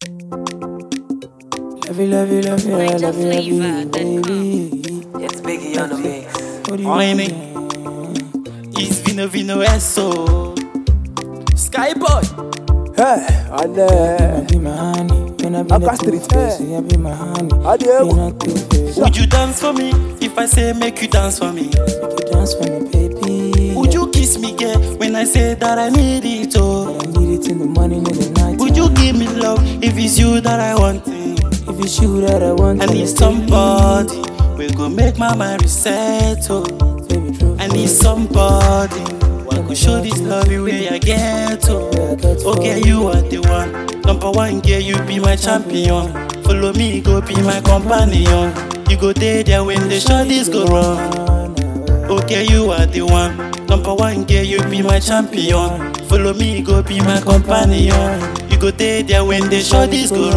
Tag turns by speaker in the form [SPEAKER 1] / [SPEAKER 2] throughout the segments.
[SPEAKER 1] Love you, baby.
[SPEAKER 2] It's Biggie on the mix.
[SPEAKER 3] Oime, it's Vino Eso. Skyboy.
[SPEAKER 4] Hey, and
[SPEAKER 1] Be my honey. When I be
[SPEAKER 4] I
[SPEAKER 1] the
[SPEAKER 4] got street,
[SPEAKER 1] two-face, yeah, be my honey.
[SPEAKER 4] Adieu.
[SPEAKER 1] Be not two-face.
[SPEAKER 3] Would you dance for me if I say make you dance for me?
[SPEAKER 1] Make you dance for me, baby.
[SPEAKER 3] Would you kiss me, girl, when I say that I need it, oh?
[SPEAKER 1] I need it in the morning and the night.
[SPEAKER 3] Would you give me love if it's you that I want?
[SPEAKER 1] If it's you that I want,
[SPEAKER 3] I need somebody we go make my mind reset, oh.
[SPEAKER 1] baby, true.
[SPEAKER 3] I need somebody who could show this love the way I get, oh. Okay, you are the one. Number one, girl, you be my champion. Follow me, go be my companion. You go there when the shorties go wrong. Okay, you are the one. Number one, girl, you be my champion. Follow me, go be my companion. You go there when the shorties go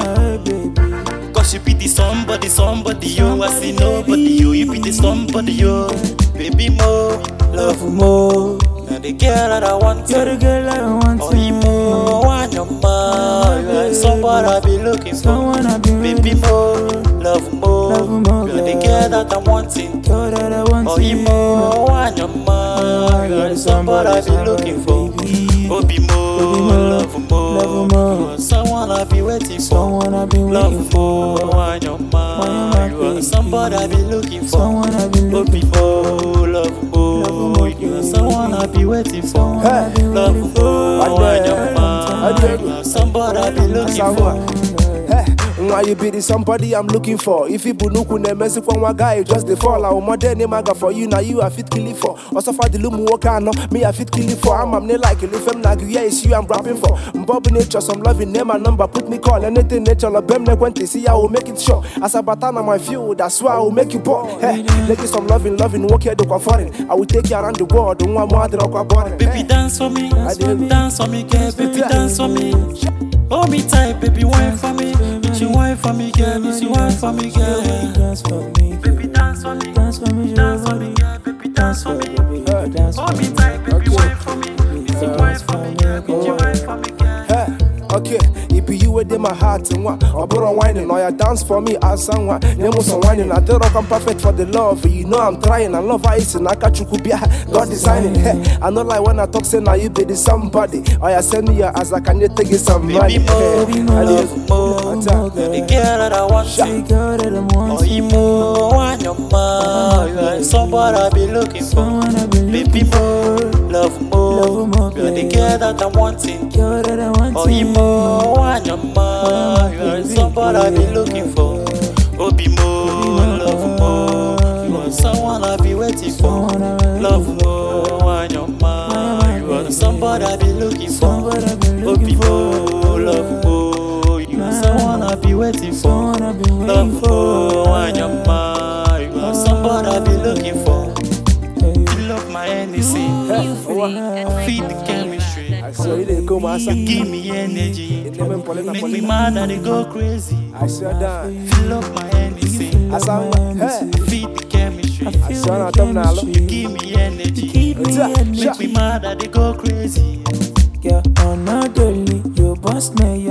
[SPEAKER 3] wrong. Cause you be the somebody, yo. I see nobody, yo. You be the somebody, yo. Baby, more, love more. You're the girl that I want.
[SPEAKER 1] You're the girl I want.
[SPEAKER 3] Oh, you more, want your man. You're somebody I be looking for.
[SPEAKER 1] Someone I be
[SPEAKER 3] Baby, more, love more. You're the girl that I'm wanting.
[SPEAKER 1] Girl that I want.
[SPEAKER 3] Oh, you more, want your man. You're somebody I be looking for. Oh, be more, love more. You are someone I be waiting for.
[SPEAKER 1] Someone I be waiting
[SPEAKER 3] Love
[SPEAKER 1] for.
[SPEAKER 3] more, want your man. You are somebody I be looking for.
[SPEAKER 1] Someone I be
[SPEAKER 3] Oh,
[SPEAKER 1] looking
[SPEAKER 3] be more, love more. You are someone I be waiting for.
[SPEAKER 4] Hey,
[SPEAKER 3] Love more, want your man. You are somebody I be looking for.
[SPEAKER 4] hey, why you be the somebody I'm looking for? If you bunuku ne messy for one guy, just the fall. Our mother name I got for you, now you are fit killing for. Also for the lumu wakano, me I fit killing for. I'm ne like it, if I'm not yeah, it's you I'm rapping for. Bob nature, some loving name and number, put me call anything nature, la bem ne kwente, see I will make it sure. As a batana my fuel, that's why I will make you poor. Hey, make you some loving, walk here the foreign. I will take you around the world, don't want more than a boring.
[SPEAKER 3] Baby, dance for me, dance for me, girl. Baby, dance for me. Hold me tight, baby, wine for me. She wine for me, girl. She wine for me, girl.
[SPEAKER 1] Dance for me.
[SPEAKER 3] Baby, dance for me.
[SPEAKER 1] Dance for me,
[SPEAKER 3] Dance for me, girl. Baby, dance for me.
[SPEAKER 1] Dance for
[SPEAKER 3] Hold
[SPEAKER 1] me.
[SPEAKER 3] me tight, baby, wine for me. She wine for me, girl. She wine for me, girl.
[SPEAKER 4] Hey, okay, it be you within my heart and what? Or borrow whining, or you dance for me as someone. Name was whining, I don't I'm perfect for the love. You know I'm trying, I love ice and I catch you could be God designing. Hey, I know like when I talk, say now you be the somebody. Or you send me as I can you take it some money.
[SPEAKER 3] Baby, more, love more. You're the girl that I want.
[SPEAKER 1] The girl that I want.
[SPEAKER 3] Oh, you more, want your man. You are somebody I be looking for.
[SPEAKER 1] Someone I be looking
[SPEAKER 3] Baby, more, love more. You're the girl that I'm wanting.
[SPEAKER 1] Girl that I want.
[SPEAKER 3] Oh, you more, want your man. You are somebody I be looking for. Oh, be more, love more. You are someone I be waiting for. Love more, want your man. You are somebody I be looking for. Oh, be more, love more. You are someone I be waiting for. Love more, want your man. You are somebody I be looking for. You love my energy. Feed the chemistry.
[SPEAKER 4] I saw you didn't come as
[SPEAKER 3] You give me energy. Make me mad and they go crazy.
[SPEAKER 4] I saw that.
[SPEAKER 3] Fill up my energy.
[SPEAKER 4] I saw hey,
[SPEAKER 3] Feed the chemistry.
[SPEAKER 4] I saw that them now.
[SPEAKER 3] You give me energy. Make me mad and they go crazy.
[SPEAKER 1] Yeah, on a daily, you boss me,